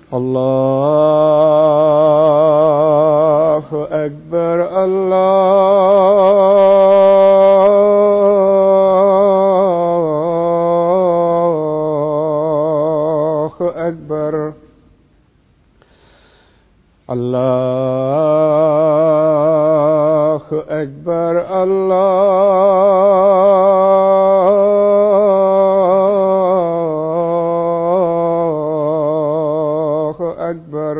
الله أكبر الله أكبر الله أكبر الله أكبر.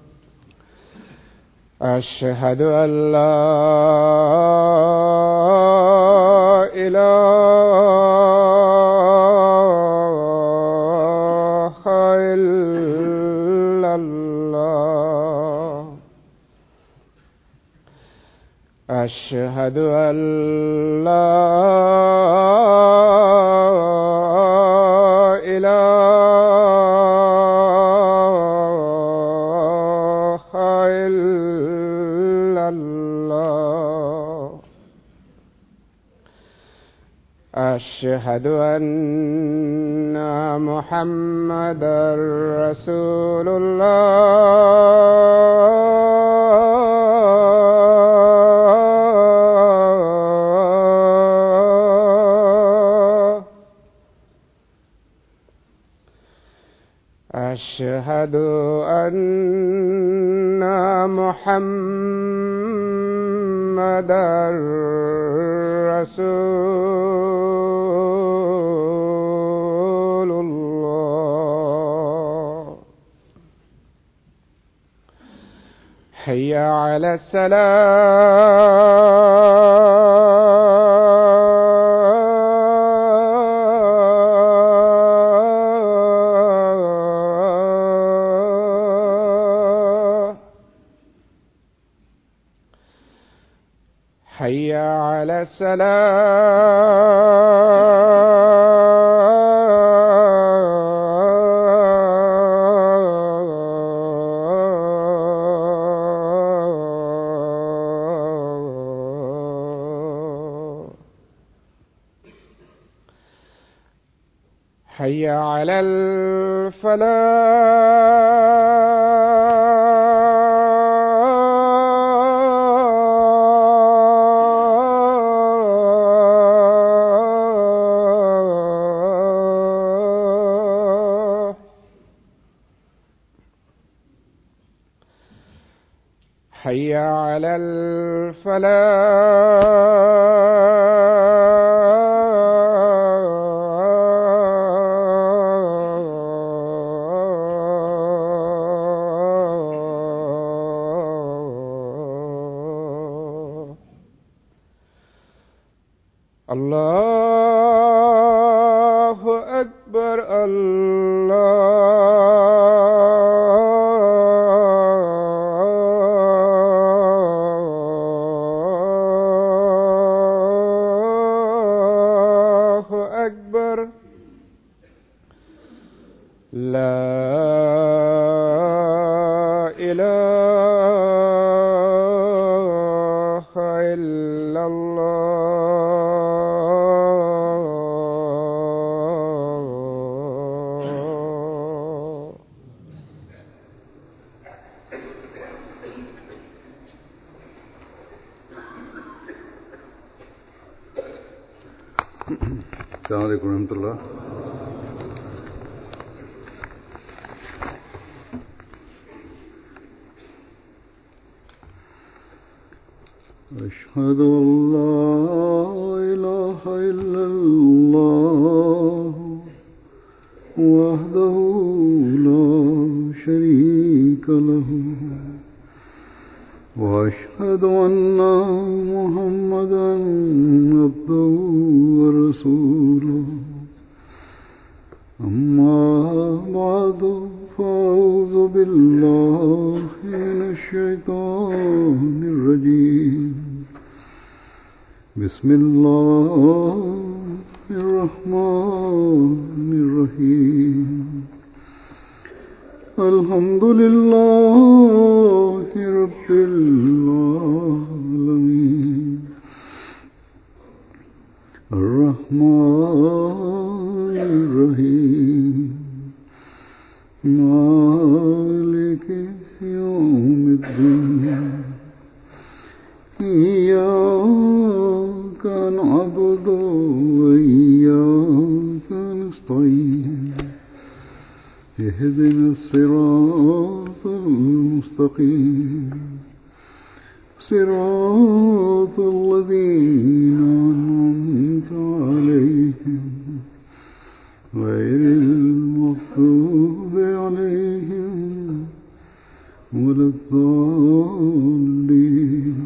أشهد أن لا إله إلا الله. أشهد أن لا إله إلا الله. أشهد أن محمدا رسول الله. أشهد أن محمدا رسول الله. حي على الصلاة. حي على الصلاة. حي على الفلاح. حي على الفلاح. الله أكبر الله أكبر. لا إله إلا الله. السلام عليكم ورحمة الله. أشهد أن لا إله إلا الله وحده لا شريك له وأشهد أن محمدا عبده ورسوله. أما بعد فأعوذ بالله من الشيطان الرجيم. بسم الله الرحمن الرحيم. الحمد لله رب العالمين. الرحمن الرحيم. مالك اهدنا الصراط المستقيم صراط الذين أنعمت عليهم غير المغضوب عليهم ولا الضالين.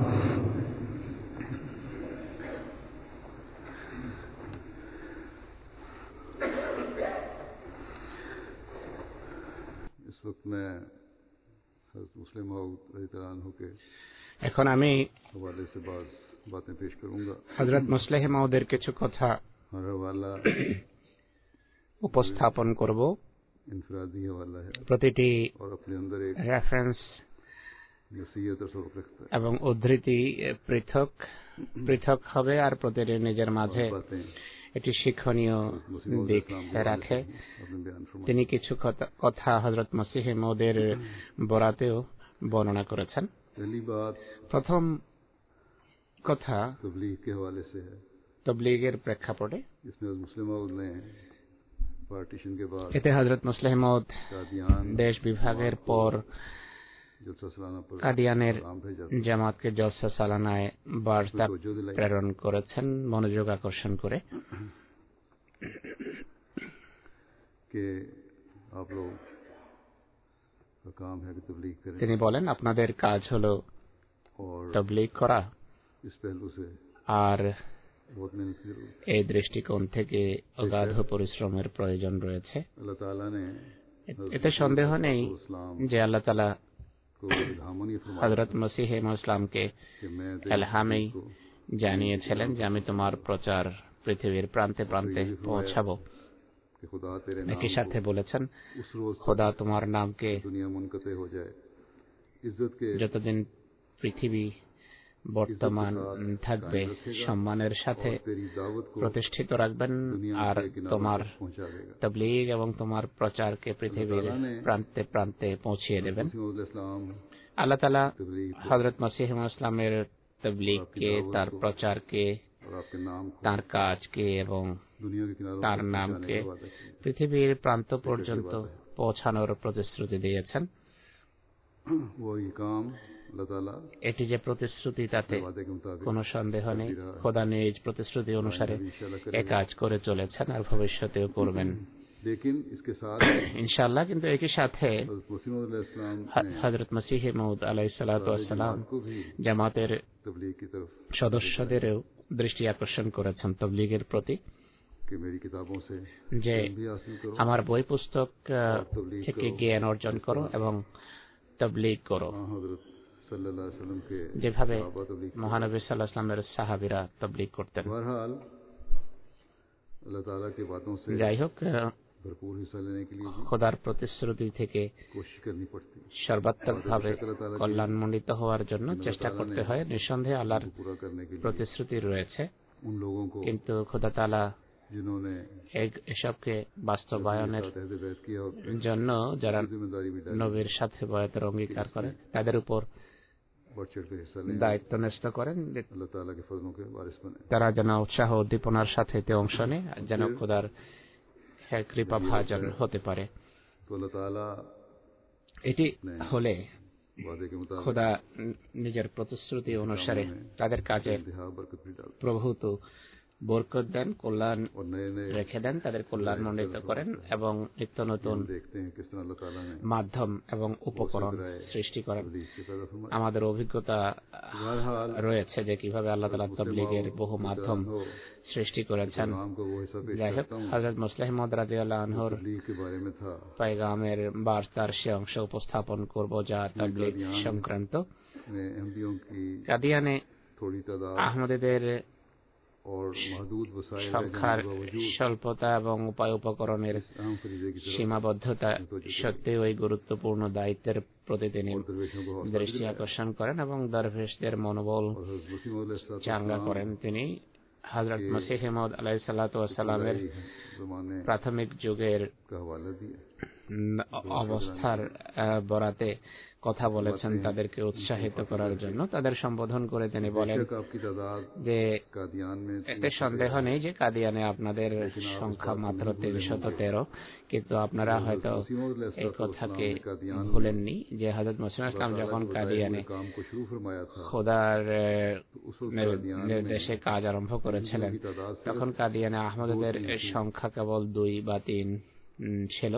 इस वक्त मैं हज़रत मुस्लिम मऊद रज़ियल्लाहु अन्हु के এখন আমি हवाले से बात बातें पेश करूंगा। হযরত মুসলিহ মাউদের কিছু কথা हर हवाला উপস্থাপন করব। इनफरादी हवाला है প্রতিটি और अपने अंदर एक রেফারেন্স नसीहत और सबक रखता है। এবং উদ্ধৃতি পৃথক পৃথক হবে আর প্রতিটি নিজের মাঝে बातें একটি শিক্ষণীয় দিক রাখে। अपने बयान फरमाते তিনি কিছু কথা হযরত মসিহ মাউদের বরাতেও বর্ণনা করেছেন। पहली बात প্রথম কথা तबलीग के हवाले से है। তবলিগের প্রেক্ষাপটে इसमें मुस्लिम मऊद ने पार्टीशन के बाद এতে হযরত মুসলিহ মাউদ कादियान দেশ বিভাগের পর जलसा सालाना पर কাদিয়ানের पैगाम भेजा জামাতকে জলসা সালানায় বার্তা तवज्जो दिलाई প্রেরণ করেছেন মনোযোগ আকর্ষণ করে कि आप लोग का काम है कि तबलीग करें তিনি বলেন আপনাদের কাজ হলো और তবলিগ করা इस पहलू से আর बहुत मेहनत की जरूरत है। এই দৃষ্টিকোণ থেকে অগাধ পরিশ্রমের প্রয়োজন রয়েছে। अल्लाह ताला ने এতে সন্দেহ নেই इस्लाम যে আল্লাহ তাআলা को इल्हामन ये फरमाया হযরত মসিহ ইসলামকে कि मैं ইলহামেই জানিয়েছিলেন যে আমি তোমার প্রচার পৃথিবীর প্রান্তে প্রান্তে পৌঁছাবো। कि खुदा तेरे একই नाम সাথে বলেছেন उस रोज तक খোদা তোমার নামকে दुनिया मुनक़ते हो जाए इज्जत के যতদিন পৃথিবী বর্তমান থাকবে সম্মানের সাথে तेरी दावत को প্রতিষ্ঠিত রাখবেন दुनिया আর के किनारों তোমার तक पहुंचा देगा। তবলিগ এবং তোমার প্রচারকে পৃথিবীর প্রান্তে প্রান্তে পৌঁছিয়ে দেবেন। इस्लाम আল্লাহ তাআলা तबलीग হযরত মসিহ ইসলামের তবলিগকে তার প্রচারকে और आपके नाम को তার কাজকে এবং दुनिया के किनारों তার तक पहुंचाने নামকে का वादा किया। পৃথিবীর প্রান্ত পর্যন্ত পৌঁছানোর প্রতিশ্রুতি দিয়েছেন। वो ये काम अल्लाह ताला এটি যে প্রতিশ্রুতি তাতে वादे के मुताबिक কোনো সন্দেহ নেই। খোদা নিজ প্রতিশ্রুতি অনুসারে এ কাজ করে চলেছেন আর ভবিষ্যতেও করবেন लेकिन इसके साथ ইনশাআল্লাহ। কিন্তু একই সাথে हज़रत मसीह मौऊद अलैहिस्सलाम ने হযরত মসিহ মাউদ আলাইহিস সালাতু ওয়াস সালাম को भी জামাতের तबलीग की तरफ সদস্যদেরও দৃষ্টি আকর্ষণ করেছেন তবলিগের প্রতি कि मेरी किताबों से যে भी हासिल करो আমার বই পুস্তক থেকে জ্ঞান অর্জন করো এবং তবলিগ করো हज़रत सल्लल्लाहु अलैहि वसल्लम के যেভাবে सहाबा तबलीग মহানবী সাল্লাল্লাহু আলাইহি ওয়াসাল্লামের সাহাবীরা তবলিগ করতেন। बहरहाल अल्लाह ताला की बातों से যাই হোক भरपूर हिस्सा लेने के लिए भी খোদার প্রতিশ্রুতি থেকে कोशिश करनी पड़ती है সর্বাত্মকভাবে কল্যাণমণ্ডিত হওয়ার জন্য চেষ্টা করতে হয়। নিঃসন্দেহে আল্লাহর पूरा करने के लिए প্রতিশ্রুতি রয়েছে, उन लोगों को কিন্তু খোদা তাআলা जिन्होंने এসবকে বাস্তবায়নের अहद बैत किया और জন্য যারা जिम्मेदारी भी डाली নবীর সাথে বয়াতের অঙ্গীকার করে তাদের উপর बढ़ चढ़ कर हिस्सा लें দায়িত্ব ন্যস্ত করেন अल्लाह ताला के फजलों के वारिस बने। তারা যেন উৎসাহ উদ্দীপনার সাথে এতে অংশ নেয় যেন খোদার কৃপা ভাজন হতে পারে। तो अल्लाह ताला এটি হলে वादे के मुताबिक খোদা নিজের প্রতিশ্রুতি অনুসারে তাদের কাজে इंतहा बरकत भी डालते প্রভূত বরকত দেন, কল্যাণ और नए नए রেখে দেন, তাদের কল্যাণ মণ্ডিত করেন এবং নিত্য নতুন देखते हैं किस तरह अल्लाह ताला ने মাধ্যম এবং উপকরণ সৃষ্টি করেন। तबलीग से पैदा फरमाया। আমাদের অভিজ্ঞতা बहरहाल রয়েছে যে কিভাবে আল্লাহ তাআলা তবলিগের বহু মাধ্যম সৃষ্টি করেছেন। नाम को वो हिस्सा पेश যাই হোক करता हूँ হযরত মুসলিহ মাউদ রাদিয়াল্লাহু আনহুর तबलीग के बारे में था। पैगामेर বার্তার সে অংশ উপস্থাপন করব যা তবলিগ সংক্রান্ত। में अहमदियों की কাদিয়ানে थोड़ी तादाद আহমদীদের और महदूद वसाइल है সংখ্যার जाने के बावजूद স্বল্পতা এবং উপায় উপকরণের अहम फरीदे की तरफ সীমাবদ্ধতা সত্ত্বেও ওই গুরুত্বপূর্ণ দায়িত্বের প্রতি তিনি और दरवेशों को हौसला দৃষ্টি আকর্ষণ করেন এবং দরবেশদের মনোবল और हज़रत मसीह मौऊद अलैहिस्सलाम চাঙ্গা করেন। তিনি হযরত মসিহ মাউদ আলাইহিস সালাতু ওয়াস সালামের ज़माने প্রাথমিক যুগের का हवाला दिया। অবস্থার বরাতে কথা বলেছেন তাদেরকে উৎসাহিত করার জন্য। তাদের সম্বোধন করে তিনি বলেন যে এতে সন্দেহ নেই যে কাদিয়ানে আপনাদের সংখ্যা মাত্র 313, কিন্তু আপনারা হয়তো এই কথাকে ভুলেননি যে হযরত মুসলিম ইসলাম যখন কাদিয়ানে খোদার নির্দেশে কাজ আরম্ভ করেছিলেন তখন কাদিয়ানে আহমদীদের সংখ্যা কেবল 2 বা 3 ছিল।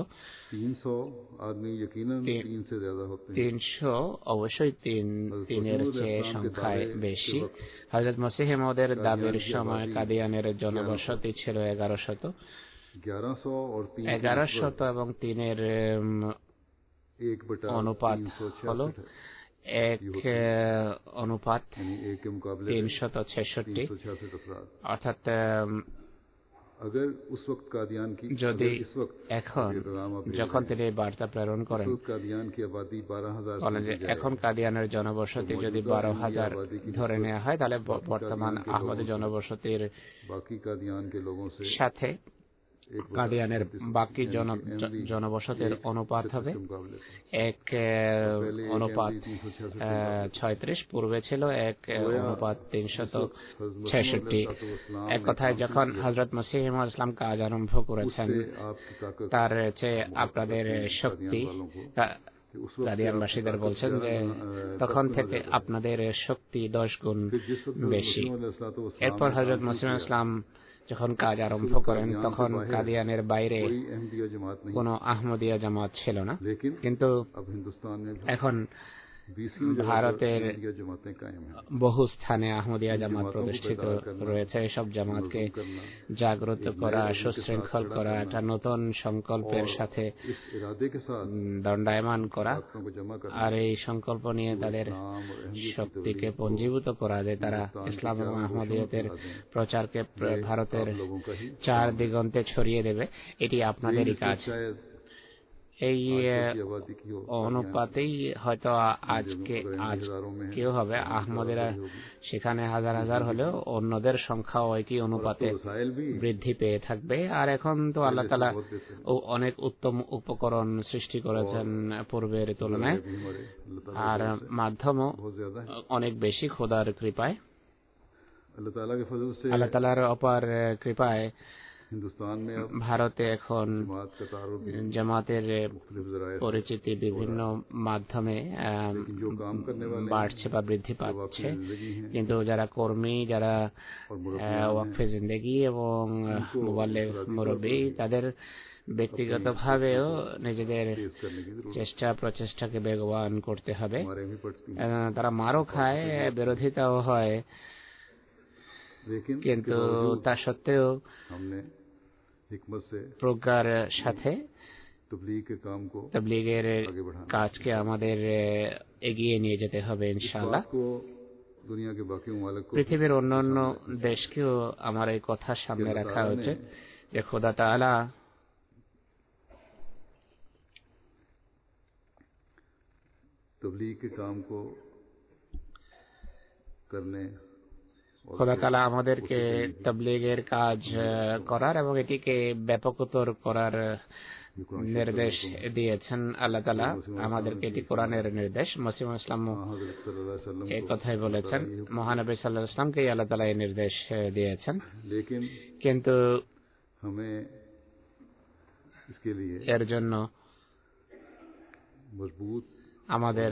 300 অবশ্যই 3-এর চেয়ে সংখ্যায় বেশি। হযরত মসিহ মওউদের দাবির সময় কাদিয়ানের জনবসতি ছিল 1100। 1100 এবং 3-এর অনুপাত হলো 1:366, অর্থাৎ যদি এখন যখন তিনি বার্তা প্রেরণ করেন বলেন যে এখন কাদিয়ানের জনবসতি যদি 12,000 ধরে নেওয়া হয় তাহলে বর্তমান আহমদী জনবসতির সাথে কাদিয়ানের বাকি জনবসতির অনুপাত হবে 1:36। পূর্বে ছিল 1:366। এক কথায় যখন হযরত মসিহ মাউদ ইসলাম কাজ আরম্ভ করেছেন তার চেয়ে আপনাদের শক্তি, কাদিয়ানবাসীদের বলছেন যে তখন থেকে আপনাদের শক্তি 10 গুণ বেশি। এরপর হযরত মসিহ মাউদ ইসলাম যখন কাজ আরম্ভ করেন তখন কাদিয়ানের বাইরে কোনো আহমদিয়া জামাত ছিল না, কিন্তু এখন ভারতের বহু স্থানে আহমদিয়া জামাত প্রতিষ্ঠিত রয়েছে। এসব জামাতকে জাগ্রত করা, সুশৃঙ্খল করা, একটা নতুন সংকল্পের সাথে দণ্ডায়মান করা, আর এই সংকল্প নিয়ে তাদের শক্তিকে পঞ্জীভূত করা যে তারা ইসলাম এবং আহমদিয়তের প্রচারকে ভারতের 4 দিগন্তে ছড়িয়ে দেবে, এটি আপনাদেরই কাজ। এই অনুপাতেই হয়তো আজ কেউ হবে, আহমদেরা সেখানে হাজার হাজার হলেও অন্যদের সংখ্যাও একই অনুপাতে বৃদ্ধি পেয়ে থাকবে। আর এখন তো আল্লাহ তাআলা অনেক উত্তম উপকরণ সৃষ্টি করেছেন পূর্বের তুলনায়, আর মাধ্যমও অনেক বেশি খোদার কৃপায়। আল্লাহ তাআলার অপার কৃপায় ভারতে এখন জামাতের পরিচিতি বিভিন্ন মাধ্যমে বাড়ছে বা বৃদ্ধি পাচ্ছে, কিন্তু যারা কর্মী, যারা ওয়াকফে জিন্দেগি এবং মুবাল্লিগ মুরব্বি, তাদের ব্যক্তিগতভাবেও নিজেদের চেষ্টা প্রচেষ্টাকে বেগবান করতে হবে। তারা মারও খায়, বিরোধিতাও হয়, কিন্তু তা সত্ত্বেও প্রজ্ঞার সাথে তাবলীগের কাজকে আমাদের এগিয়ে নিয়ে যেতে হবে ইনশাআল্লাহ। পৃথিবীর অন্যান্য দেশকেও আমার এই কথা সামনে রাখা উচিত যে খোদা তাআলা আমাদেরকে তাবলীগের কাজ করার এবং এটিকে ব্যাপকতর করার নির্দেশ দিয়েছেন। আল্লাহ তাআলা আমাদেরকে, এটি কোরআনের নির্দেশ। মসিহ ইসলাম এই কথাই বলেছেন, মহানবী সাল্লাল্লাহু আলাইহি ওয়াসাল্লামকে আল্লাহ তাআলা এই নির্দেশ দিয়েছেন, কিন্তু এর জন্য আমাদের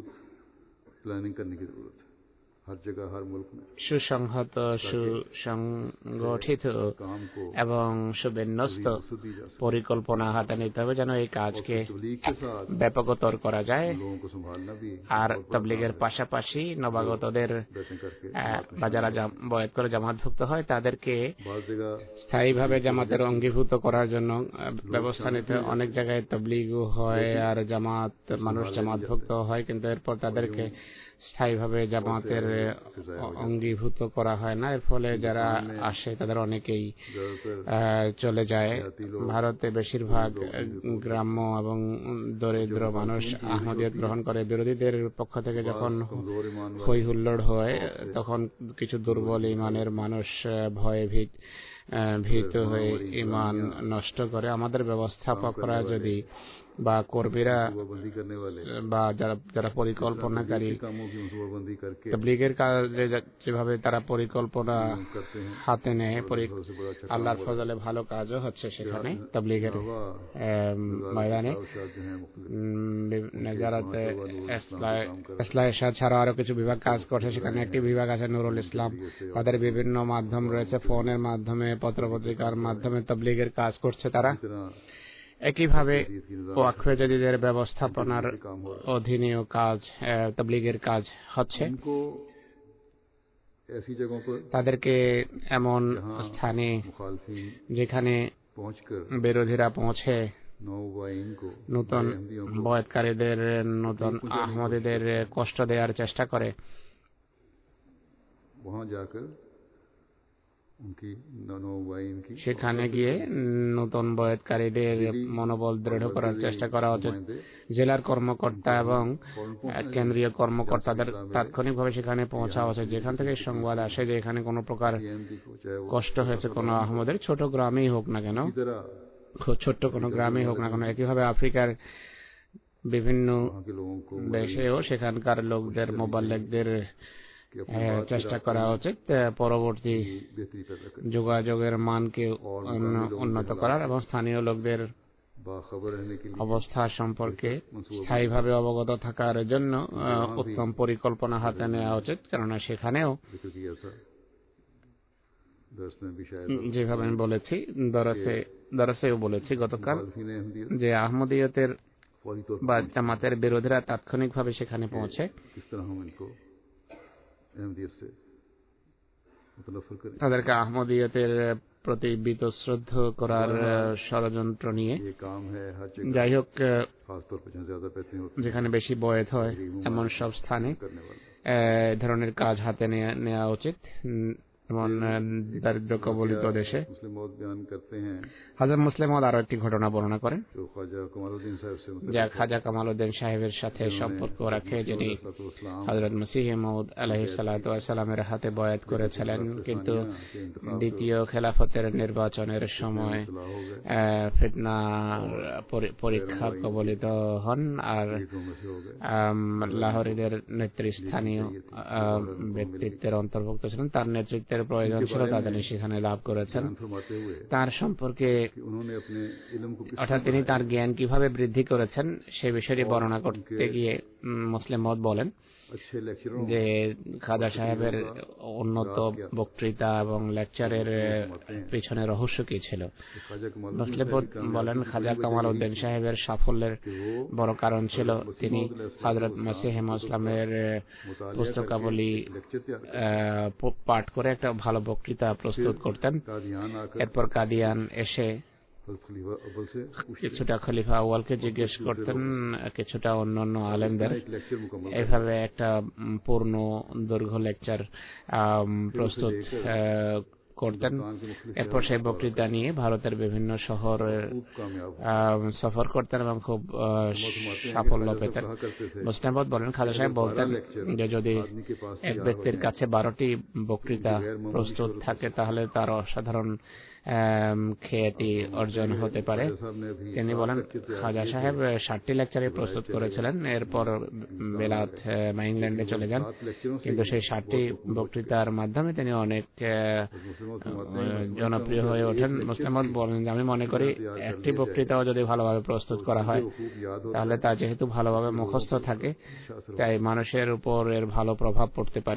সুসংহত, সুসংগঠিত এবং সুবিন্যস্ত পরিকল্পনা হাতে নিতে হবে যেন এই কাজকে ব্যাপকতর করা যায়। আর তাবলীগের পাশাপাশি নবাগতদের বা যারা বয়াত করে জামাতভুক্ত হয় তাদেরকে স্থায়ীভাবে জামাতের অঙ্গীভূত করার জন্য ব্যবস্থা নিতে। অনেক জায়গায় তাবলীগও হয় আর মানুষ জামাতভুক্ত হয়, কিন্তু এরপর তাদেরকে স্থায়ীভাবে জামাতের অঙ্গীভূত করা হয় না। এর ফলে যারা আসে তাদের অনেকেই চলে যায়। ভারতে বেশিরভাগ গ্রাম্য এবং দরিদ্র মানুষ আহমদিয়ত গ্রহণ করে। বিরোধীদের পক্ষ থেকে যখন হই হুল্লোড় হয় তখন কিছু দুর্বল ইমানের মানুষ ভয়ে ভীত হয়ে ইমান নষ্ট করে। আমাদের ব্যবস্থাপকরা যদি বা কর্মীরা বা যারা পরিকল্পনাকারী তাবলীগের কাজে যেভাবে তারা পরিকল্পনা হাতে নেয়, আল্লাহর ফজলে ভালো কাজও হচ্ছে সেখানে তাবলীগের ময়দানে। যারাতে ইসলাহ ইরশাদ ছাড়া আরো কিছু বিভাগ কাজ করছে, সেখানে একটি বিভাগ আছে নুরুল ইসলাম। তাদের বিভিন্ন মাধ্যম রয়েছে, ফোনের মাধ্যমে, পত্রপত্রিকার মাধ্যমে তাবলীগের কাজ করছে তারা। একইভাবে ওয়াকফে জাদীদের ব্যবস্থাপনার অধীনেও কাজ, তাবলীগের কাজ হচ্ছে। তাদেরকে এমন স্থানে যেখানে বিরোধীরা পৌঁছে নতুন বয়াতকারীদের, নতুন আহমদীদের কষ্ট দেওয়ার চেষ্টা করে, সেখানে গিয়ে নতুন বয়াতকারীদের মনোবল দৃঢ় করার চেষ্টা করা উচিত। জেলার কর্মকর্তা এবং কেন্দ্রীয় কর্মকর্তাদের তাৎক্ষণিকভাবে সেখানে পৌঁছা উচিত। যেখান থেকে সংবাদ আসে যে এখানে কোনো প্রকার কষ্ট হয়েছে কোনো আহমদের, ছোট গ্রামেই হোক না কেন, ছোট্ট কোনো গ্রামেই হোক না কেন। একইভাবে আফ্রিকার বিভিন্ন দেশেও সেখানকার লোকদের, মোবাল্লিগদের চেষ্টা করা উচিত পরবর্তী যোগাযোগের মানকে উন্নত করার এবং স্থানীয় লোকদের অবস্থা সম্পর্কে স্থায়ীভাবে অবগত থাকার জন্য উত্তম পরিকল্পনা হাতে নেওয়া উচিত। কেননা সেখানেও যেভাবে আমি বলেছি, দরসেও বলেছি গতকাল, যে আহমদিয়তের বা জামাতের বিরোধীরা তাৎক্ষণিকভাবে সেখানে পৌঁছে তাদেরকে আহমদিয়তের প্রতি বীতশ্রদ্ধ করার ষড়যন্ত্র নিয়ে। যাই হোক, যেখানে বেশি বয়াত হয় এমন সব স্থানে ধরনের কাজ হাতে নেওয়া উচিত, যেমন দারিদ্র কবলিত দেশে। হযরত মুসলিম মওদ আরো একটি ঘটনা বর্ণনা করেন যা খাজা কামালউদ্দিন সাহেবের সাথে সম্পর্ক রাখে, যিনি হযরত মসিহ মওউদ আলাইহিস সালাতু ওয়াস সালামের হাতে বয়াত করেছিলেন, কিন্তু দ্বিতীয় খেলাফতের নির্বাচনের সময় ফিতনা পরীক্ষা কবলিত হন আর লাহোরীদের নেতৃস্থানীয় ব্যক্তিত্বের অন্তর্ভুক্ত ছিলেন। তার নেতৃত্বের প্রয়োজন ছিল, তাদের সেখানে লাভ করেছেন। তার সম্পর্কে অর্থাৎ তিনি তার জ্ঞান কিভাবে বৃদ্ধি করেছেন সে বিষয়টি বর্ণনা করতে গিয়ে মুসলিম মওউদ বলেন যে খাজা সাহেবের উন্নত বক্তৃতা এবং লেকচারের পিছনে রহস্য কি ছিল। মুসলিম মওউদ বলেন খাজা কামালউদ্দিন সাহেবের সাফল্যের বড় কারণ ছিল তিনি হযরত মসিহ ইসলামের পুস্তকাবলী পাঠ করে একটা ভালো বক্তৃতা প্রস্তুত করতেন। এরপর কাদিয়ান এসে কিছুটা খলিফা আউয়ালকে জিজ্ঞেস করতেন, কিছুটা অন্যান্য আলেমদের, এইভাবে একটা পূর্ণ দৈর্ঘ্য লেকচার প্রস্তুত করতেন। এরপর সেই বক্তৃতা নিয়ে ভারতের বিভিন্ন শহর সফর করতেন এবং খুব সাফল্য পেতেন। মুসলিম মওউদ বলেন খাজা সাহেব বলতেন যে যদি এক ব্যক্তির কাছে 12টি বক্তৃতা প্রস্তুত থাকে তাহলে তার অসাধারণ খ্যাতি অর্জন হতে পারে। তিনি বলেন খাজা সাহেব 60টি লেকচারে প্রস্তুত করেছিলেন, এরপর বেলাত ইংল্যান্ডে চলে যান, কিন্তু সেই 60টি বক্তৃতার মাধ্যমে তিনি অনেক জনপ্রিয় হয়ে ওঠেন। মুসলিম মওউদ বলেন যে আমি মনে করি একটি বক্তৃতাও যদি ভালোভাবে প্রস্তুত করা হয় তাহলে তা যেহেতু ভালোভাবে মুখস্থ থাকে তাই মানুষের উপর এর ভালো প্রভাব পড়তে পারে।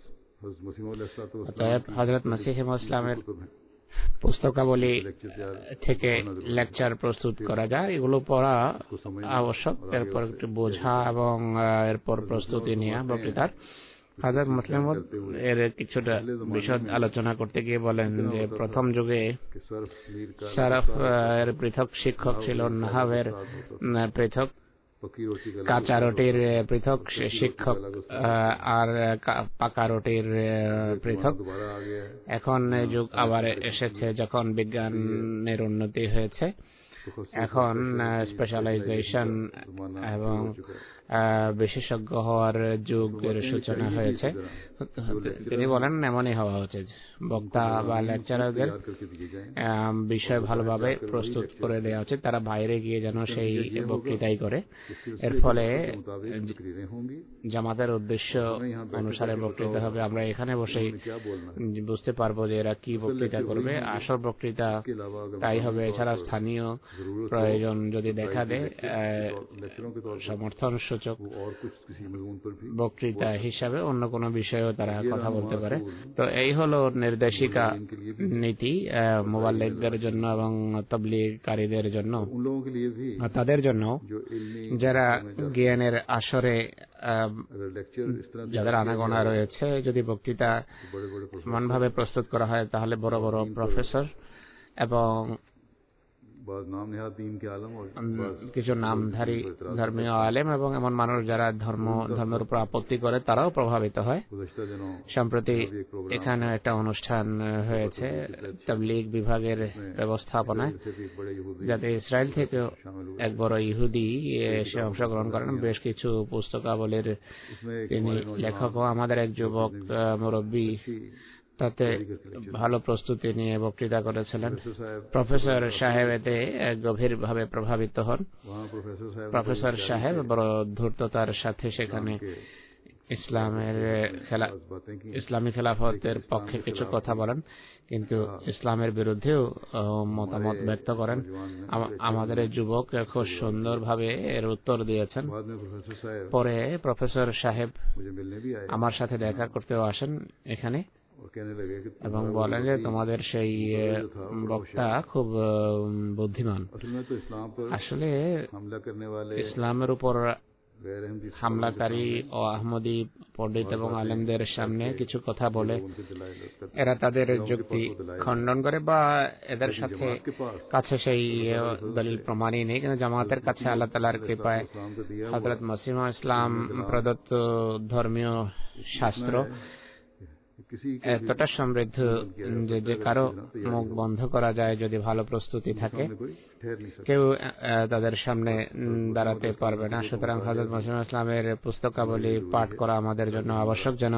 হযরত মসিহ ইসলামের পুস্তকাবলী থেকে লেকচার প্রস্তুত করা যায়, এগুলো পড়া আবশ্যক, এরপর একটু বোঝা এবং এরপর প্রস্তুতি নেওয়া বক্তৃতার। হযরত মুসলিম মওউদ এর কিছুটা বিশদ আলোচনা করতে গিয়ে বলেন যে প্রথম যুগে শরফ এর পৃথক শিক্ষক ছিল, নাহবের পৃথক, কাঁচা রুটির পৃথক শিক্ষক আর পাকা রুটির পৃথক। এখন যুগ আবার এসেছে যখন বিজ্ঞানের উন্নতি হয়েছে, এখন স্পেশালাইজেশন এবং বিশেষজ্ঞ হওয়ার যুগের সূচনা হয়েছে। তিনি বলেন এমনই হওয়া উচিত, বক্তা বা লেকচারারদের বিষয় ভালোভাবে প্রস্তুত করে দেওয়া উচিত, তারা বাইরে গিয়ে যেন সেই বক্তৃতাই করে। এর ফলে জামাতের উদ্দেশ্য অনুসারে বক্তৃতা হবে, আমরা এখানে বসেই বুঝতে পারবো যে এরা কি বক্তৃতা করবে, আসল বক্তৃতা তাই হবে। এছাড়া স্থানীয় প্রয়োজন যদি দেখা দেয় সমর্থন সূচক বক্তৃতা হিসাবে অন্য কোনো বিষয়েও তারা কথা বলতে পারে। তো এই হলো নির্দেশিকা নীতি মুবাল্লিগদের জন্য এবং তাবলীগকারীদের জন্য, তাদের জন্য যারা জ্ঞানের আসরে যাদের আনাগোনা রয়েছে। যদি বক্তৃতা এমনভাবে প্রস্তুত করা হয় তাহলে বড় বড় প্রফেসর এবং কিছু নামধারী ধর্মীয় আলেম এবং এমন মানুষ যারা ধর্মের উপর আপত্তি করে তারাও প্রভাবিত হয়। সম্প্রতি এখানে একটা অনুষ্ঠান হয়েছে তাবলীগ বিভাগের ব্যবস্থাপনায়, যাতে ইসরায়েল থেকে এক বড় ইহুদি এসে অংশগ্রহণ করেন। বেশ কিছু পুস্তকাবলীর তিনি লেখক ও আমাদের এক যুবক মুরব্বী তাতে ভালো প্রস্তুতি নিয়ে বক্তৃতা করেছিলেন। প্রফেসর সাহেব এতে গভীরভাবে প্রভাবিত হন। প্রফেসর সাহেব বড় ধূর্ততার সাথে সেখানে ইসলামী খেলাফতের পক্ষে কিছু কথা বলেন, কিন্তু ইসলামের বিরুদ্ধেও মতামত ব্যক্ত করেন। আমাদের যুবক খুব সুন্দরভাবে এর উত্তর দিয়েছেন। পরে প্রফেসর সাহেব আমার সাথে দেখা করতেও আসেন এখানে এবং বলেন যে তোমাদের সেই বক্তা খুব বুদ্ধিমান। আসলে ইসলামের উপর হামলাকারী ও আহমদী পণ্ডিত এবং আলেমদের সামনে কিছু কথা বলে এরা তাদের যুক্তি খণ্ডন করে বা এদের সাথে কাছে সেই দলিল প্রমাণই নেই, কিন্তু জামাতের কাছে আল্লাহ তাআলার কৃপায় হযরত মসিহ ইসলাম প্রদত্ত ধর্মীয় শাস্ত্র এতটা সমৃদ্ধ যে কারো মুখ বন্ধ করা যায় যদি ভালো প্রস্তুতি থাকে, কেউ তাদের সামনে দাঁড়াতে পারবে না। সুতরাং হযরত মসিহ ইসলামের পুস্তকাবলী পাঠ করা আমাদের জন্য আবশ্যক, যেন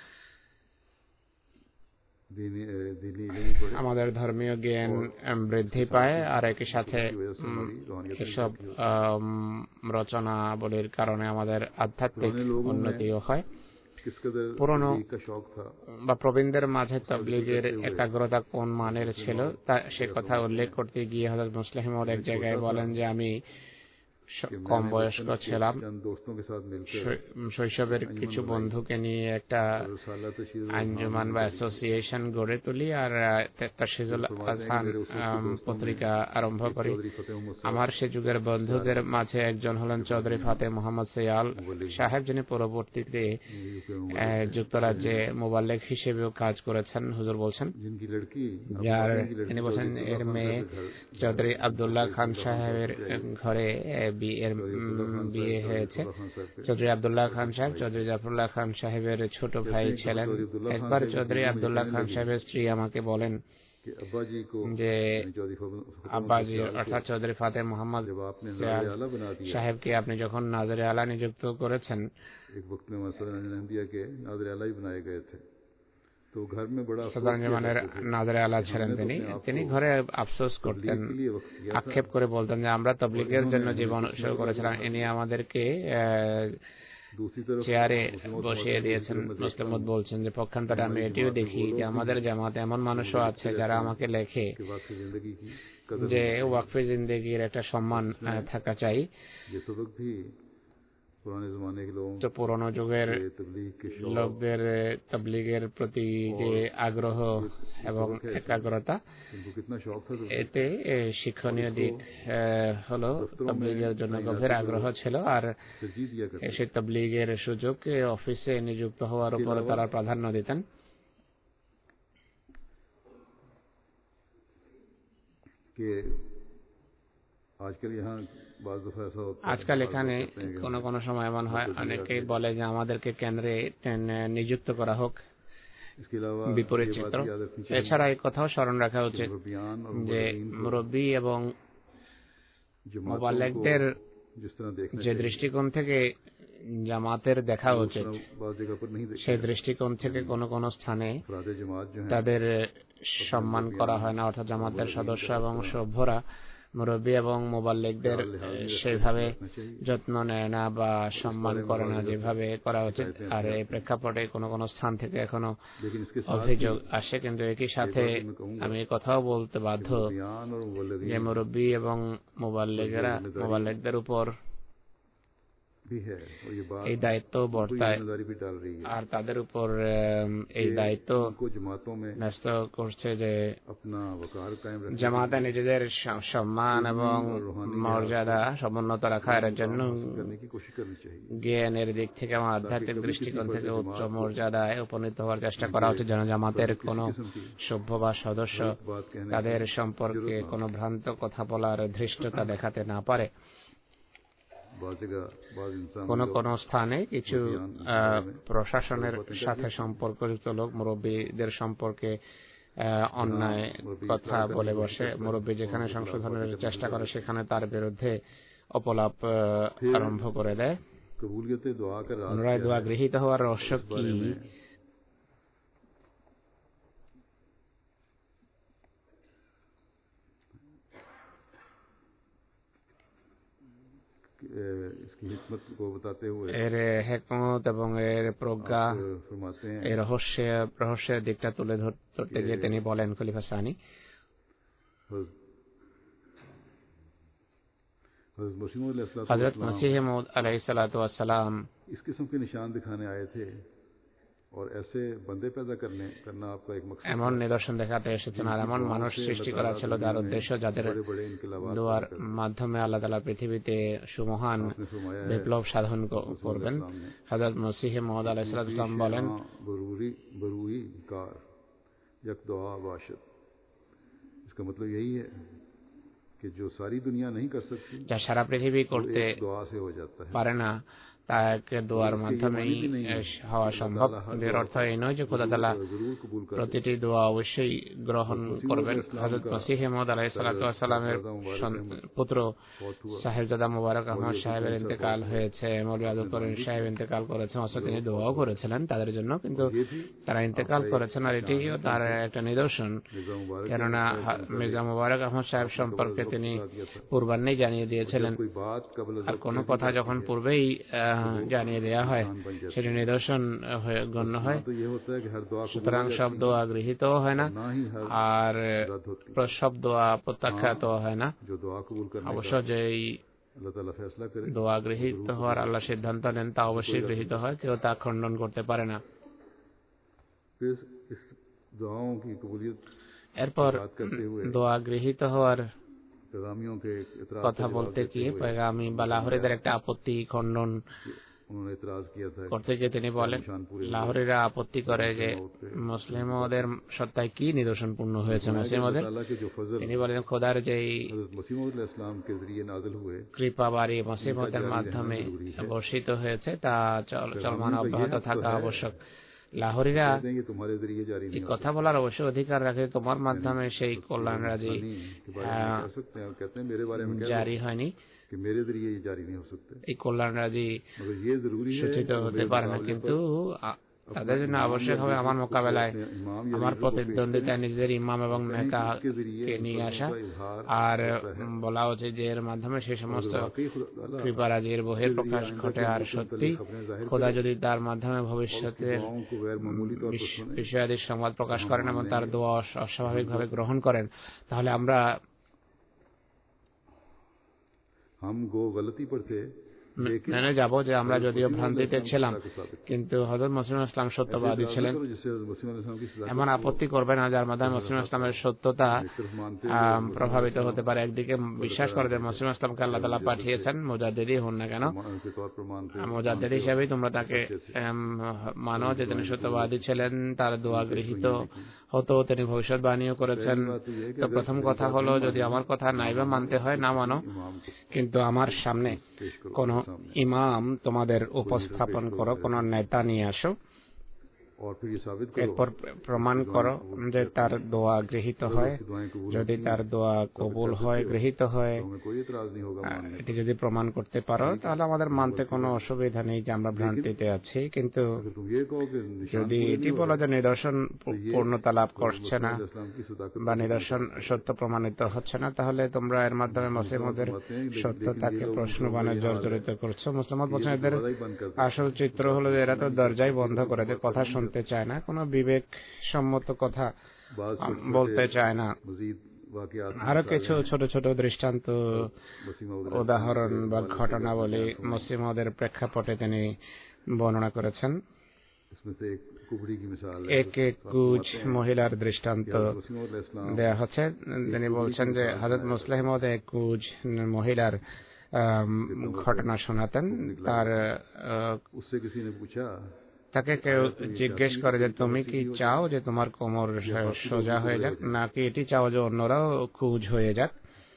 আমাদের ধর্মীয় জ্ঞান বৃদ্ধি পায় আর একই সাথে এসব রচনাবলীর কারণে আমাদের আধ্যাত্মিক উন্নতিও হয়। পুরনো বা প্রবীণদের মাঝে তাবলীগের একাগ্রতা কোন মানের ছিল তা সে কথা উল্লেখ করতে গিয়ে হযরত মুসলিম ওর এক জায়গায় বলেন যে আমি কম বয়স্ক ছিলাম, শৈশবের কিছু বন্ধুকে নিয়ে একটা আঞ্জুমান বা অ্যাসোসিয়েশন গড়ে তুলি আর তাশহিদুল আজহান পত্রিকা আরম্ভ করি। আমার সে যুগের বন্ধুদের মাঝে একজন হলেন চৌধুরী ফাতে মোহাম্মদ সিয়াল সাহেব, যিনি পরবর্তীতে যুক্তরাজ্যে মুবাল্লিগ হিসেবেও কাজ করেছেন। হুজুর বলছেন যার তিনি বলছেন এর মেয়ে চৌধুরী আব্দুল্লাহ খান সাহেবের ঘরে বিয়ে হয়েছে। চৌধুরী আব্দুল্লাহ খান সাহেব চৌধুরী জাফরুল্লাহ খান সাহেবের ছোট ভাই ছিলেন। একবার চৌধুরী আব্দুল্লাহ খান সাহেবের স্ত্রী আমাকে বলেন যে আব্বাজি অর্থাৎ চৌধুরী ফাতে মোহাম্মদ সাহেবকে আপনি যখন নাজরে আলা নিযুক্ত করেছেন, নাজরে আলা ছিলেন তিনি ঘরে আফসোস করতেন, আক্ষেপ করে বলতেন যে আমরা তাবলীগের জন্য জীবন উৎসর্গ করেছিলাম, ইনি আমাদেরকে চেয়ারে বসিয়ে দিয়েছেন। মুসলিম বলছেন যে পক্ষান্তরে আমি এটিও দেখি যে আমাদের জামাতে এমন মানুষও আছে যারা আমাকে লেখে যে ওয়াকফে জিন্দেগির একটা সম্মান থাকা চাই। তো পুরনো যুগের লোকদের তাবলীগের প্রতি যে আগ্রহ এবং একাগ্রতা, এতে শিক্ষণীয় দিক হলো তাবলীগের জন্য গভীর আগ্রহ ছিল আর সে তাবলীগের সুযোগ অফিসে নিযুক্ত হওয়ার উপর তারা প্রাধান্য দিতেন। আজকাল এখানে কোনো কোনো সময় এমন হয়, অনেকেই বলে যে আমাদেরকে কেন্দ্রে নিযুক্ত করা হোক, বিপরীত চিত্র। এছাড়া এই কথাও স্মরণ রাখা উচিত যে মুরব্বী এবং মোবাল্লেগদের যে দৃষ্টিকোণ থেকে জামাতের দেখা উচিত সেই দৃষ্টিকোণ থেকে কোন কোন স্থানে তাদের সম্মান করা হয় না, অর্থাৎ জামাতের সদস্য এবং সভ্যরা মুরব্বী এবং মোবাল্লেগদের সেইভাবে যত্ন নেয় না বা সম্মান করে না যেভাবে করা উচিত। আর এই প্রেক্ষাপটে কোন কোন স্থান থেকে এখনো অভিযোগ আসে। কিন্তু একই সাথে আমি কথাও বলতে বাধ্য যে মুরব্বী এবং মোবাল্লেগদের উপর এই দায়িত্ব বর্তায় আর তাদের উপর এই দায়িত্ব ন্যস্ত করছে যে জামাতে নিজেদের সম্মান এবং মর্যাদা সমুন্নত রাখার জন্য জ্ঞানের দিক থেকে এবং আধ্যাত্মিক দৃষ্টিকোণ থেকে উচ্চ মর্যাদায় উপনীত হওয়ার চেষ্টা করা উচিত, যেন জামাতের কোন সভ্য বা সদস্য তাদের সম্পর্কে কোন ভ্রান্ত কথা বলার ধৃষ্টতা দেখাতে না পারে। কোন কোন স্থানে কিছু প্রশাসনের সাথে সম্পর্কযুক্ত লোক মুরব্বীদের সম্পর্কে অন্যায় কথা বলে বসে। মুরব্বী যেখানে সংশোধনের চেষ্টা করে সেখানে তার বিরুদ্ধে অপলাপ আরম্ভ করে দেয়। পুনরায় দোয়া গৃহীত হওয়ার রহস্য কি? এর হিকমত এবং এর প্রজ্ঞা, এর রহস্যের দিকটা তুলে ধরতে গিয়ে তিনি বলেন, খলিফা সানি হযরত মসিহ মউদ আলাইহিসসালাতু ওয়াসসালাম इस किस्म के निशान दिखाने आए थे और ऐसे बंदे पैदा करना आपका एक मकसद এমন নিদর্শন দেখাতে এসেছেন আর এমন মানুষ সৃষ্টি করা ছিল যার উদ্দেশ্য যাদের দোয়ার মাধ্যমে আল্লাহ তাআলা পৃথিবীতে সুমহান বিপ্লব সাধন করবেন। হযরত মসিহ মউদ আলাইহিসসালাতু ওয়াসসালাম বলেন, बरूई कार यक दुआ बाशत। इसका मतलब यही है कि जो सारी दुनिया नहीं कर सकती, যা সারা পৃথিবী করতে दुआ से हो जाता है, পারে না তা এক দোয়ার মাধ্যমেই হওয়া সম্ভব। এর অর্থ এই নয় যে খোদা তাআলা প্রতিটি দোয়া অবশ্যই গ্রহণ করবেন। হযরত মসিহ মউদ আলাইহিসসালাতু ওয়াসসালামের পুত্র সাহেবজাদা মুবারক আহমদ সাহেবের ইন্তেকাল হয়েছে, মৌলভী আব্দুল করিম সাহেব ইন্তেকাল করেছেন, অথচ তিনি দোয়াও করেছিলেন তাদের জন্য, কিন্তু তারা ইন্তেকাল করেছেন। আর এটিও তার একটা নিদর্শন, কেননা মির্জা মুবারক আহমদ সাহেব সম্পর্কে তিনি পূর্বান্নেই জানিয়ে দিয়েছিলেন। আর কোনো কথা যখন পূর্বেই জানিয়ে দেওয়া হয় সেটি নিদর্শন গণ্য হয়। সুতরাং সব দোয়া গৃহীত হয় না আর সব দোয়া প্রত্যাখ্যাত হয় না। অবশ্য যেই দোয়া গৃহীত হওয়ার আল্লাহ সিদ্ধান্ত নেন তা অবশ্যই গৃহীত হয়, কেউ তা খণ্ডন করতে পারে না। এরপর দোয়া গৃহীত হওয়ার কথা বলতে গিয়ে পেগামি বা লাহোরীদের একটা আপত্তি খণ্ডন করতে গিয়ে তিনি বলেন, লাহোরীরা আপত্তি করে যে মুসলিমদের সত্তায় কি নিদর্শন পূর্ণ হয়েছে মুসলিমদের। তিনি বলেন, খোদার যেই কৃপা বাড়ি মুসলিমদের মাধ্যমে বর্ষিত হয়েছে তা চলমান অব্যাহত থাকা আবশ্যক। লাহোরীরা এই কথা বলার অবশ্য অধিকার রাখে, তোমার মাধ্যমে সেই কল্যাণ রাজি জারি হয়নি, এই কল্যাণ রাজি সূচিত হতে পারে না, কিন্তু তাদের জন্য আবশ্যক হবে আমার মোকাবেলায় আমার প্রতিদ্বন্দ্বিতায় নিজেদের ইমাম এবং নেতাকে নিয়ে আসা আর বলা উচিত যে এর মাধ্যমে সেই সমস্ত কৃপারাজির বহির প্রকাশ ঘটে। আর সত্যি খোদা যদি তার মাধ্যমে ভবিষ্যতে বিষয়াদির সংবাদ প্রকাশ করেন এবং তার দোয়া অস্বাভাবিকভাবে গ্রহণ করেন, তাহলে আমরা মেনে যাব যে আমরা যদিও ভ্রান্তিতে ছিলাম, কিন্তু হযরত মসিহ ইসলাম সত্যবাদী ছিলেন। এমন আপত্তি করবে না যার মাধ্যমে মসিহ ইসলামের সত্যতা প্রভাবিত হতে পারে। একদিকে বিশ্বাস করে যে মসিহ ইসলামকে আল্লাহ তাআলা পাঠিয়েছেন, মুজাদ্দিদই হন না কেন, মুজাদ্দিদ হিসেবেই তোমরা তাকে মানো যে তিনি সত্যবাদী ছিলেন, তার দোয়া গৃহীত হতো, তিনি ভবিষ্যৎবাণীও করেছেন। তো প্রথম কথা হলো, যদি আমার কথা নাইবা মানতে হয় না মানো, কিন্তু আমার সামনে কোন ইমাম তোমাদের উপস্থাপন করো, কোন নেতা নিয়ে আসো এরপর প্রমাণ করো যে তার দোয়া গৃহীত হয়। যদি তার দোয়া কবুল হয়, গৃহীত হয়, এটি যদি প্রমাণ করতে পারো তাহলে আমাদের মানতে কোনো অসুবিধা নেই যে আমরা ভ্রান্তিতে আছি। কিন্তু যদি এটি বলো যে নিদর্শন পূর্ণতা লাভ করছে না বা নিদর্শন সত্য প্রমাণিত হচ্ছে না, তাহলে তোমরা এর মাধ্যমে মুসলিমদের সত্যতাকে প্রশ্নবাণে জর্জরিত করছো। মুসলমান বলছেন এদের আসল চিত্র হলো যে এরা তো দরজাই বন্ধ করে দেয়, কথা শুনতে চায় না, কোনো বিবেক সম্মত কথা বলতে চায় না। আরো কিছু ছোট ছোট দৃষ্টান্ত, উদাহরণ বা ঘটনাবলী মুসলিমদের প্রেক্ষাপটে তিনি বর্ণনা করেছেন। এক কুজ মহিলার দৃষ্টান্ত দেয়া হচ্ছে। তিনি বলছেন যে হযরত মুসলিহ মওদ এক কুজ মহিলার ঘটনা শোনাতেন। তাকে কেউ জিজ্ঞেস করে যে তুমি কি চাও যে তোমার কোমর সোজা হয়ে যাক, নাকি এটি চাও যে অন্যরাও কুজ হয়ে যাক?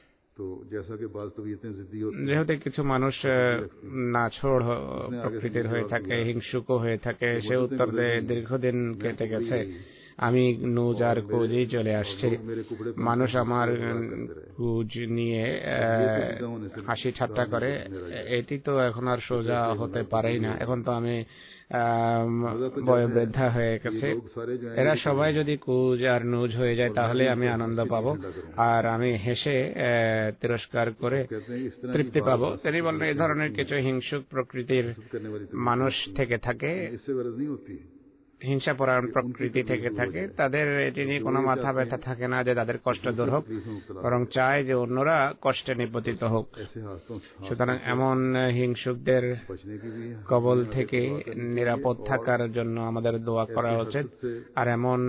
যেহেতু কিছু মানুষ নাছোড় প্রকৃতির হয়ে থাকে, হিংসুকও হয়ে থাকে, সে উত্তর দেয় দীর্ঘদিন কেটে গেছে, আমি নুজ আর কুজই চলে আসছে। মানুষ আমার কুজ নিয়ে হাসি ঠাট্টা করে, এটি তো এখন আর সোজা হতে পারেই না, এখন তো আমি বয়োবৃদ্ধা হয়ে গেছে। এরা সবাই যদি কুজ আর নুজ হয়ে যায় তাহলে আমি আনন্দ পাবো আর আমি হেসে তিরস্কার করে তৃপ্তি পাবো। তিনি বলেন এই ধরনের কিছু হিংসুক প্রকৃতির মানুষ থেকে থাকে, হিংসাপরায়ণ প্রকৃতি থেকে থাকে, তাদের এটি নিয়ে কোনো মাথা ব্যথা থাকে না যে তাদের কষ্ট দূর হোক, বরং চায় যে অন্যরা কষ্টে নিপতিত হোক। সুতরাং এমন হিংসুকদের কবল থেকে নিরাপদ থাকার জন্য আমাদের দোয়া করা উচিত। আর এমন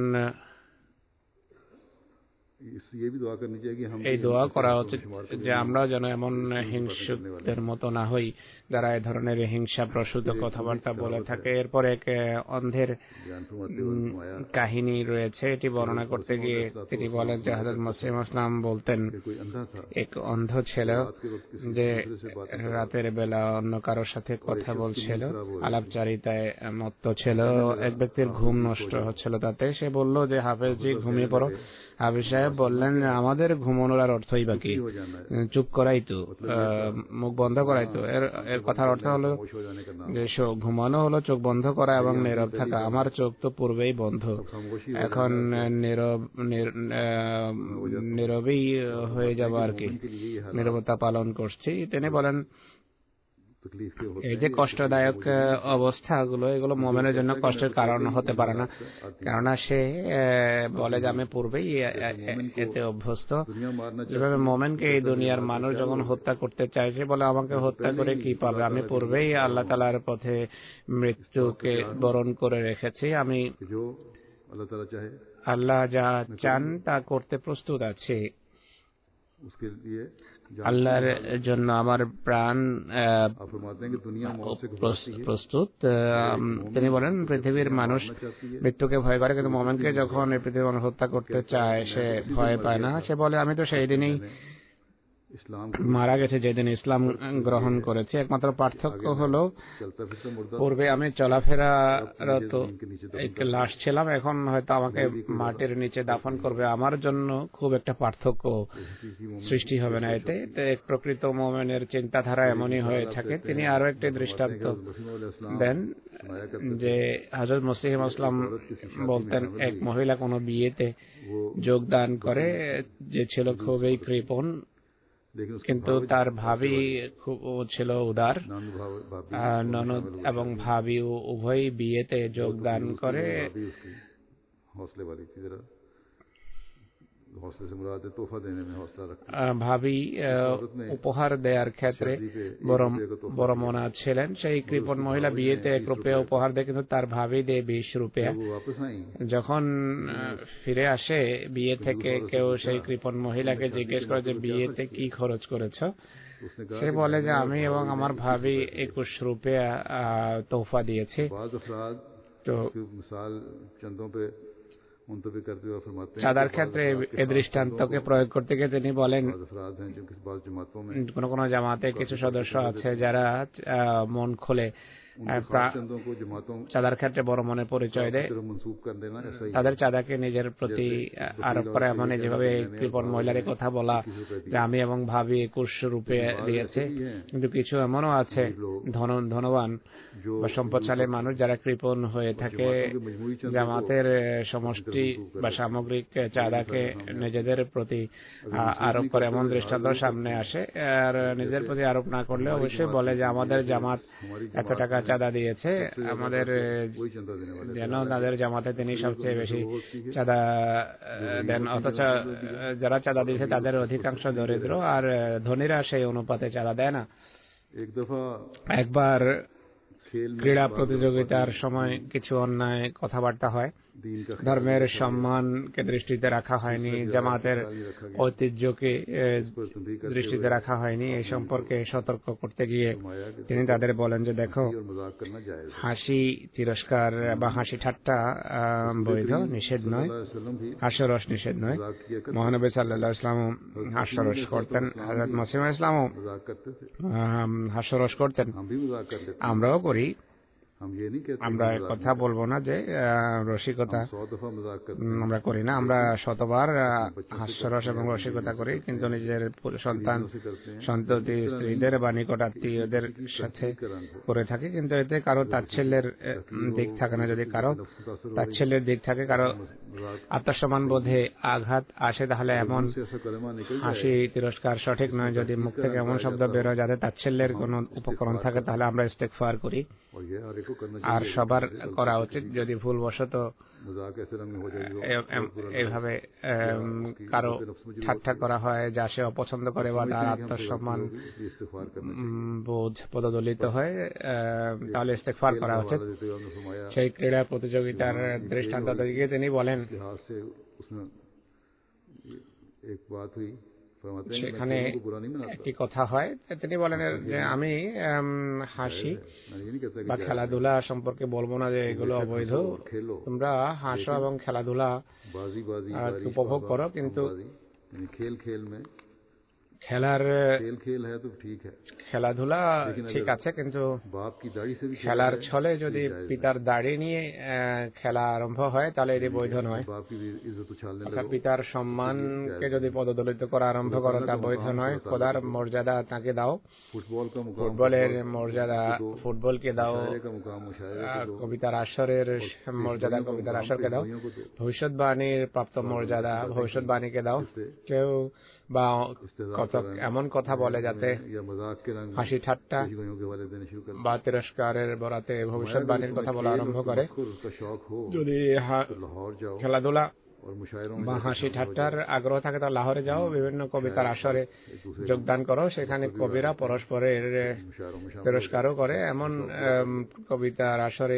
এই দোয়া করা উচিত যে আমরা যেন এমন হিংসুকদের মতো না হই যারা এই ধরনের হিংসা প্রসূত কথাবার্তা বলে থাকে। এরপর এক অন্ধের কাহিনী রয়েছে, এটি বর্ণনা করতে গিয়ে তিনি বলেন যে হযরত মুসলিম ইসলাম বলতেন এক অন্ধ ছিল যে রাতের বেলা অন্য কারোর সাথে কথা বলছিল, আলাপচারিতায় মত্ত ছিল। এক ব্যক্তির ঘুম নষ্ট হচ্ছিল তাতে। সে বলল যে হাফেজজি ঘুমিয়ে পড়ো। হাফেজ সাহেব বললেন আমাদের ঘুমানোর আর অর্থই বাকি, চুপ করাই তো, মুখ বন্ধ করাই তো। এর কথার অর্থ হলো যে ঘুমানো হলো চোখ বন্ধ করা এবং নীরব থাকা। আমার চোখ তো পূর্বেই বন্ধ, এখন নীরবই হয়ে যাব আর কি, নীরবতা পালন করছি। তিনি বলেন এই যে কষ্টদায়ক অবস্থাগুলো, এগুলো মোমেনের জন্য কষ্টের কারণ হতে পারে না, কেননা সে বলে যে আমি পূর্বেই এতে অভ্যস্ত। যেভাবে মোমেনকে এই দুনিয়ার মানুষ যখন হত্যা করতে চায়, সে বলে আমাকে হত্যা করে কি পাবে, আমি পূর্বেই আল্লাহ তাআলার পথে মৃত্যুকে বরণ করে রেখেছি, আমি আল্লাহ যা চান তা করতে প্রস্তুত আছি। আল্লাহর জন্য আমার প্রাণ প্রস্তুত। তিনি বলেন পৃথিবীর মানুষ মৃত্যুকে ভয় করে, কিন্তু মোমেনকে যখন এই পৃথিবীর মানুষ হত্যা করতে চায় সে ভয় পায় না। সে বলে আমি তো সেই দিনই মারা গেছে যেদিন ইসলাম গ্রহণ করেছে। একমাত্র পার্থক্য হলো পূর্বে আমি চলাফেরারত এক লাশ ছিলাম, এখন হয়তো আমাকে মাটির নিচে দাফন করবে। আমার জন্য খুব একটা পার্থক্য সৃষ্টি হবে না এতে। এক প্রকৃত মুমিনের চিন্তাধারা এমনই হয়ে থাকে। তিনি আরো একটি দৃষ্টান্ত দেন যে হযরত মুসলিহ ইসলাম বলতেন এক মহিলা কোনো বিয়েতে যোগদান করে যে ছিল খুবই কৃপণ, কিন্তু তার ভাবি খুব ছিল উদার। ননদ এবং ভাবি উভয় বিয়েতে যোগদান করে। ভাবি উপহার দেওয়ার ক্ষেত্রে বড় মনা ছিলেন। সেই কৃপণ মহিলা বিয়েতে 1 রুপিয়া উপহার দেয়, কিন্তু তার ভাবি দেয় 20 রুপিয়া। যখন ফিরে আসে বিয়ে থেকে, কেউ সেই কৃপণ মহিলাকে জিজ্ঞেস করে যে বিয়েতে কি খরচ করেছ? সে বলে যে আমি এবং আমার ভাবি 21 রুপিয়া তোহফা দিয়েছি। তো চাঁদার ক্ষেত্রে এই দৃষ্টান্তকে প্রয়োগ করতে গিয়ে তিনি বলেন কোন কোন জামাতে কিছু সদস্য আছে যারা মন খুলে চাঁদার ক্ষেত্রে বড় মনে পরিচয় দেয়, তাদের চাঁদাকে নিজের প্রতি আরোপ করা, এমন যেভাবে কৃপণ মহিলার কথা বলা যে আমি এবং ভাবি 21 রূপে দিয়েছে। কিন্তু কিছু এমনও আছে ধনবান বা সম্পদশালী মানুষ যারা কৃপণ হয়ে থাকে, জামাতের সমষ্টি বা সামগ্রিক চাঁদাকে নিজেদের প্রতি আরোপ করে, এমন দৃষ্টান্ত সামনে আসে। আর নিজের প্রতি আরোপ না করলে অবশ্যই বলে যে আমাদের জামাত এত টাকা চাঁদা দিয়েছে, আমাদের যেন তাদের জামাতে তিনি সবচেয়ে বেশি চাঁদা দেন, অথচ যারা চাঁদা দিয়েছে তাদের অধিকাংশ দরিদ্র, আর ধনীরা সেই অনুপাতে চাঁদা দেয় না। একবার ক্রীড়া প্রতিযোগিতার সময় কিছু অন্যায় কথাবার্তা হয়, ধর্মের সম্মানকে দৃষ্টিতে রাখা হয়নি, জামাতের ঐতিহ্যকে দৃষ্টিতে রাখা হয়নি। এই সম্পর্কে সতর্ক করতে গিয়ে তিনি তাদের বলেন যে দেখো, হাসি তিরস্কার বা হাসি ঠাট্টা বৈধ, নিষেধ নয়, হাস্যরস নিষেধ নয়। মহানবী সাল্লাল্লাহু আলাইহি ওয়াসাল্লাম হাস্যরস করতেন, হযরত মুসলিম ইসলামও হাস্যরস করতেন, আমরাও করি। আমরা কথা বলবো না যে রসিকতা আমরা করি না, আমরা শতবার হাস্যরস এবং রসিকতা করি, কিন্তু নিজের সন্তান, সন্ততি, স্ত্রীদের বা নিকটাত্মীয়দের সাথে করে থাকি, কিন্তু এতে কারো তাচ্ছিল্যের দিক থাকে না। যদি কারো তাচ্ছিল্যের দিক থাকে, কারো আত্মসম্মান বোধে আঘাত আসে, তাহলে এমন হাসি তিরস্কার সঠিক নয়। যদি মুখ থেকে এমন শব্দ বেরোয় যাতে তাচ্ছিল্যের কোনো উপকরণ থাকে, তাহলে আমরা ইস্তেগফার করি। আর সবার করা উচিত, যদি ভুলবশত এভাবে কারো ঠাট্টা করা হয় যা সে অপছন্দ করে বা তার আত্মসম্মান বোধ পদদলিত হয়, তাহলে ইস্তেগফার করা উচিত। সেই ক্রীড়া প্রতিযোগিতার দৃষ্টান্ত দিয়ে তিনি বলেন, সেখানে একটি কথা হয়, তিনি বলেন যে আমি হাসি বা খেলাধুলা সম্পর্কে বলবো না যে এগুলো অবৈধ, তোমরা হাসো এবং খেলাধুলা উপভোগ করো, কিন্তু খেলাধুলা ঠিক আছে, কিন্তু খেলার ছলে যদি পিতার দাড়ি নিয়ে খেলা আরম্ভ হয় তাহলে এটি বৈধ নয়। পিতার সম্মানকে যদি পদদলিত করা আরম্ভ করো তা বৈধ নয়। খোদার মর্যাদা তাকে দাও, ফুটবলের মর্যাদা ফুটবলকে দাও, কবিতার আসরের মর্যাদা কবিতার আসরকে দাও, ভবিষ্যৎবাণীর প্রাপ্ত মর্যাদা ভবিষ্যৎবাণীকে দাও। কেউ বা কত এমন কথা বলে যাতে হাসি ঠাট্টা বা তিরস্কারের বরাতে ভবিষ্যৎবাণীর কথা বলা আরম্ভ করে। যদি খেলাধুলা বা হাসি ঠাট্টার আগ্রহ থাকে তাহলে লাহোরে যাও, বিভিন্ন কবিতার আসরে যোগদান করো, সেখানে কবিরা পরস্পরের তিরস্কারও করে, এমন কবিতার আসরে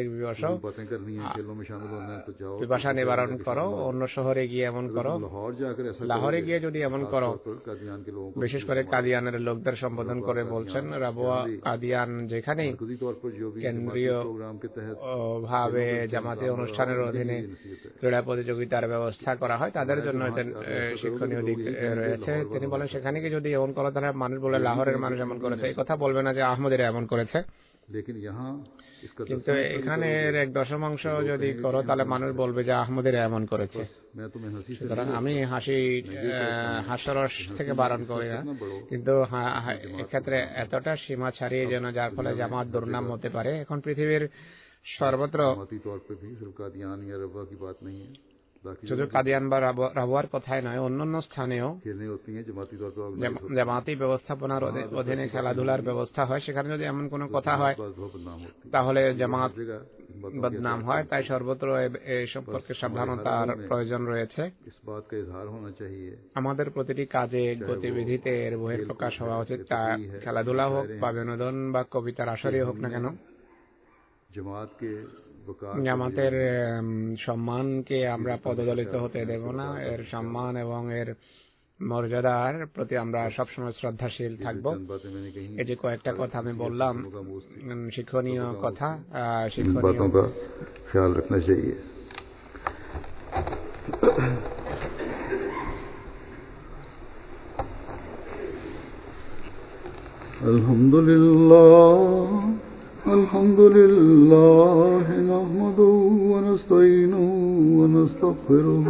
পিপাসা নিবারণ করো। অন্য শহরে গিয়ে এমন করো, লাহোরে গিয়ে যদি এমন করো, বিশেষ করে কাদিয়ানের লোকদের সম্বোধন করে বলছেন, রাবুয়া কাদিয়ান যেখানে কেন্দ্রীয় ভাবে জামাতে অনুষ্ঠানের অধীনে ক্রীড়া প্রতিযোগিতার ব্যবস্থা করা হয়, তাদের জন্য শিক্ষণীয় দিক রয়েছে। তিনি বলেন সেখানে কি যদি এমন করো তাহলে মানুষ বলে লাহোরের মানুষ এমন করেছে, এই কথা বলবে না যে আহমদীরা এমন করেছে। কিন্তু এখানের 1/10 যদি করো তাহলে মানুষ বলবে যে আহমদীরা এমন করেছে। সুতরাং আমি হাস্যরস থেকে বারণ করি না, কিন্তু এক্ষেত্রে এতটা সীমা ছাড়িয়ে যেন যার ফলে জামাত দুর্নাম হতে পারে। এখন পৃথিবীর সর্বত্র শুধু কাদিয়ান বা রাবুয়ার কথাই নয়, অন্যান্য স্থানেও জামাতি ব্যবস্থাপনার অধীনে খেলাধুলার ব্যবস্থা হয়, সেখানে যদি এমন কোনো কথা হয় তাহলে জামাত বদনাম হয়। তাই সর্বত্র এই সম্পর্কে সাবধানতার প্রয়োজন রয়েছে। আমাদের প্রতিটি কাজে গতিবিধিতে এর বহিঃপ্রকাশ হওয়া উচিত, তা খেলাধুলা হোক বা বিনোদন বা কবিতার আসরই হোক না কেন। জামাতের সম্মানকে আমরা পদদলিত হতে দেব না, এর সম্মান এবং এর মর্যাদার প্রতি আমরা সবসময় শ্রদ্ধাশীল থাকব। এই যে কয়েকটা কথা আমি বললাম, শিক্ষণীয় কথা, শিক্ষণীয় খেয়াল রাখনা চাইয়ে। আলহামদুলিল্লাহ الحمد لله نحمده ونستعينه ونستغفره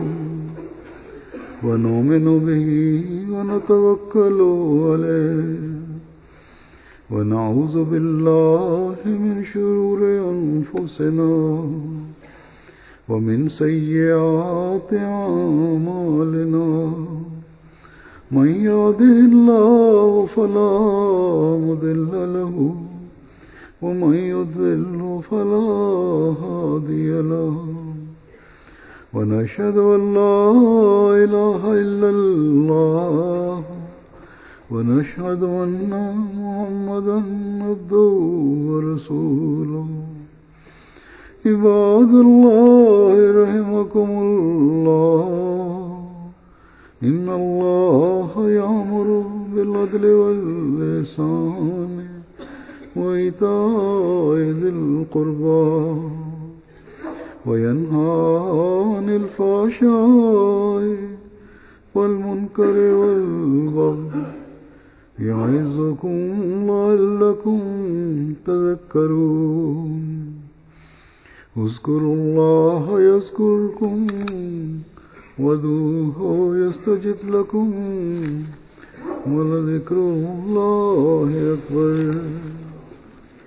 ونؤمن به ونتوكل عليه ونعوذ بالله من شرور أنفسنا ومن سيئات أعمالنا من يهده الله فلا مضل له ومن يضلل فلا هادي له ونشهد أن لا إله إلا الله ونشهد أن محمدا عبده ورسوله عباد الله رحمكم الله إن الله يأمر بالعدل والإحسان وإيتاء ذي القربى وينهى عن الفحشاء والمنكر والبغي يعظكم لعلكم تذكرون اذكروا الله يذكركم وادعوه يستجب لكم ولذكر الله أكبر